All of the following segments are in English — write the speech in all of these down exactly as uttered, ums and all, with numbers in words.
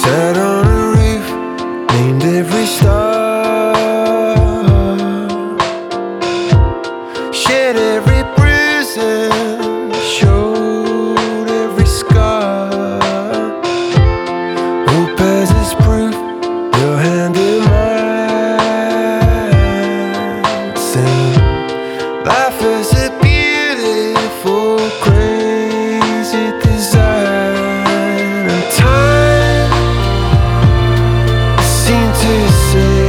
Sat on a roof, named every star, shared every bruise and showed every scar. Hope as its proof, your hand in mine, saying life is a beautiful, crazy design. And time seemed to say,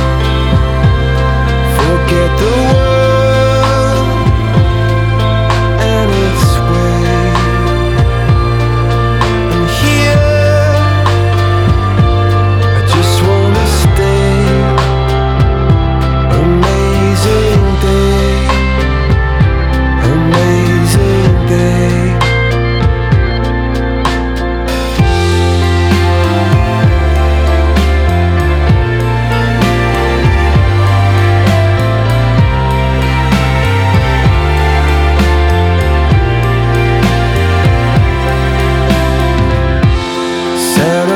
forget the world and its way. And here I just wanna stay. Amazing day, amazing day. Sat